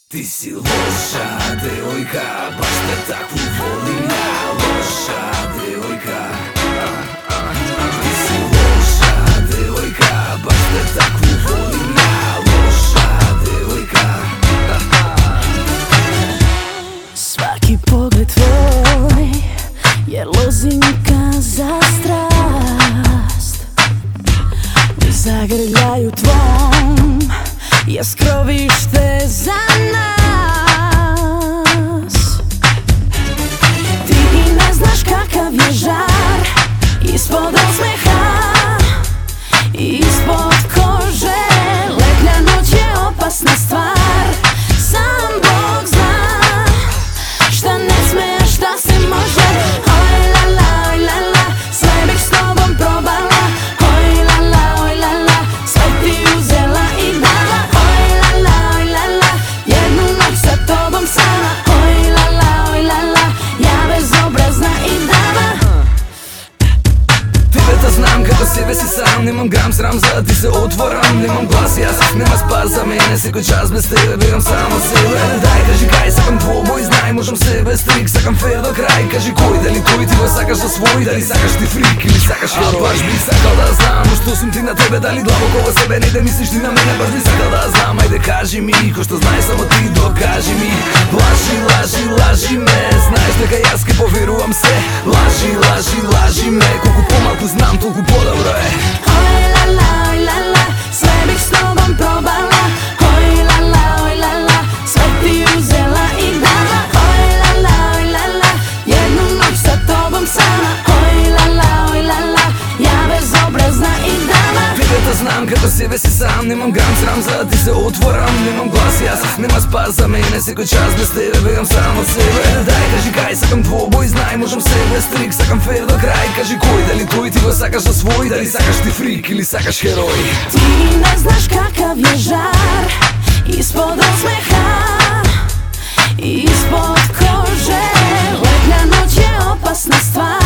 Ti si loša devojka, baš te takvu volim ja. Loša devojka, ti si loša devojka, baš te takvu volim ja. Loša devojka. Svaki pogled tvoj je lozinka za strast. U zagrljaju tvom je skrovište za nas. Ti i ne znaš kakav je žar ispod osmeha, ispod kože. Letnja noć je opasna stvar, sam Bog zna šta ne sme, a šta se može. Oj la la, oj la la, sve bih s tobom probala. Oj la la, oj la la, sve ti uzela i dala. Oj la la, oj la la, jednu noć sa tobom sama. Oj la la, oj la la, ja bezobrazna i dama. Ti već znam kako sebe si sam, nemam gram sram za ti se otvoram. Nemam glas, jasnih, nema spas za mene, seko čas bez tebe, biram samo sebe. Daj, kaži kaj, sakam dvoboj, znaj, možem sebe strik, sakam fair do kraj. Kaži kuj, da li tuj, ti go sakaš za svoj, da li sakaš ti frik ili sakaš heroj. A baš bih sakal da znam, što sam ti na tebe, da li glavo kovo sebe, ne da misliš ti na mene. Baš bih sakal da znam, ajde kaži mi, ko što znaj samo ti dokaži mi. Laži, laži, laži me, znaš da ga jaske povjerujem se. Laži, laži, laži me, koliko pomalku znam, toliko podobro je. Oj la la, oj la la, sve bih s tobom probala. Oj la la, oj la la, sve ti uzela i dala. Oj la la, oj la la, jednu noć sa tobom sama. Oj la la, oj la la, ja bezobrazna i dama. Ti da znam kako sebe si sam, nemam gram sram za ti se otvoram. Nemam glas jasnih, nema spas za mene, seko čas bez tebe, biram samo sebe. Daj, kaži kaj, sakam dvoboj, znaj, možem sebe strik, sakam fair do kraj. Kaži kuj, da li tuj, ti go sakaš za svoj, da li sakaš ti frik ili sakaš heroj. Ti ne znaš kakav je žar ispod osmeha, ispod kože. Letnja noć je opasna stvar,